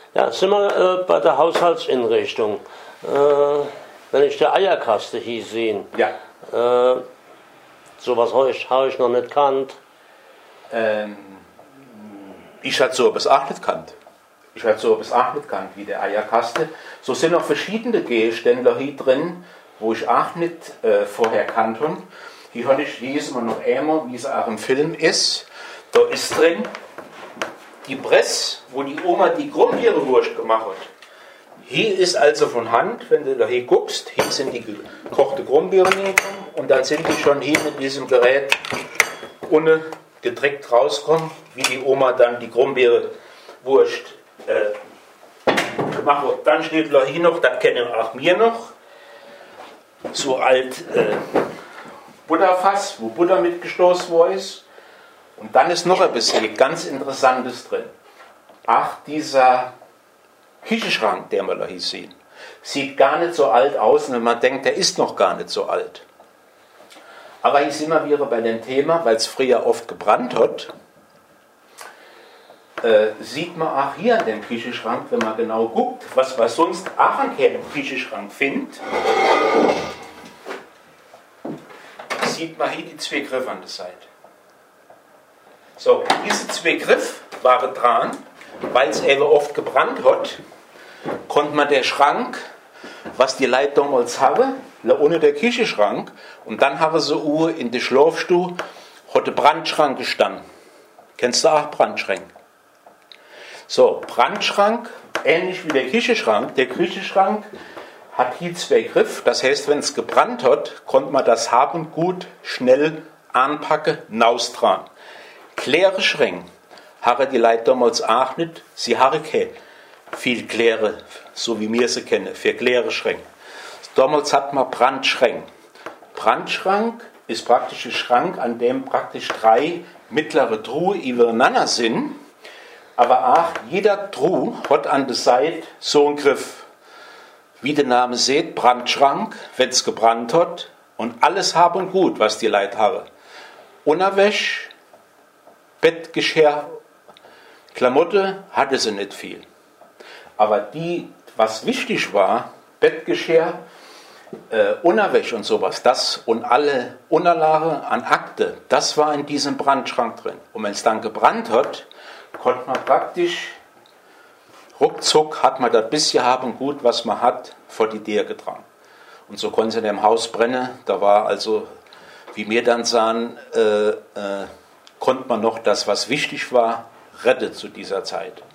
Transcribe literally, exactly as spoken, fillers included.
Ja, sind wir äh, bei der Haushaltsinrichtung. Äh, wenn ich der Eierkaste hier sehe, Ja. äh, sowas habe ich, hab ich noch nicht kannt. Ähm, ich hatte so etwas auch nicht kannt. Ich hatte so etwas auch nicht kannt wie der Eierkaste. So sind noch verschiedene Gegenstände hier drin, wo ich auch nicht äh, vorher kannte. Hier hatte ich, hier ist immer noch einmal, wie es auch im Film ist. Da ist drin die Presse, wo die Oma die Grumbiere-Wurst gemacht hat. Hier ist also von Hand, wenn du da hier guckst, hier sind die gekochte Grumbiere hingekommen und dann sind die schon hier mit diesem Gerät ohne gedreckt rauskommen, wie die Oma dann die Grumbiere-Wurst äh, gemacht hat. Dann steht da hier noch, das kennen auch wir noch, so alt äh, Butterfass, wo Butter mitgestoßen worden ist. Und dann ist noch ein bisschen ganz Interessantes drin. Ach, dieser Küchenschrank, den wir da hier sehen, sieht gar nicht so alt aus, wenn man denkt, der ist noch gar nicht so alt. Aber hier sind wir wieder bei dem Thema, weil es früher oft gebrannt hat, äh, sieht man auch hier an dem Küchenschrank, wenn man genau guckt, was man sonst auch an keinem Küchenschrank findet, sieht man hier die zwei Griffe an der Seite. So, diese zwei Griffe waren dran, weil es eben oft gebrannt hat, konnte man den Schrank, was die Leute damals haben, ohne der Küchenschrank, und dann haben sie Uhr in der Schlafstube, hat der Brandschrank gestanden. Kennst du auch Brandschrank? So, Brandschrank, ähnlich wie der Küchenschrank. Der Küchenschrank hat hier zwei Griffe, das heißt, wenn es gebrannt hat, konnte man das haben gut schnell anpacken, naus dran. Kläre Schränke haben die Leute damals auch nicht, sie haben keine viel Kläre, so wie wir sie kennen, für Kläre Schränke. Damals hat man Brandschränke. Brandschrank ist praktisch ein Schrank, an dem praktisch drei mittlere Truhen übereinander sind, aber auch jeder Truhe hat an der Seite so einen Griff. Wie der Name sieht, Brandschrank, wenn es gebrannt hat, und alles haben gut, was die Leute haben. Unterwäsche, Bettgeschirr, Klamotte hatte sie nicht viel. Aber die, was wichtig war, Bettgeschirr, äh, Unterwäsche und sowas, das und alle Unterlagen an Akte, das war in diesem Brandschrank drin. Und wenn es dann gebrannt hat, konnte man praktisch, ruckzuck hat man das bisschen haben gut, was man hat, vor die Tür getragen. Und so konnte es in dem Haus brennen. Da war also, wie wir dann sahen, äh, äh, konnte man noch das, was wichtig war, retten zu dieser Zeit.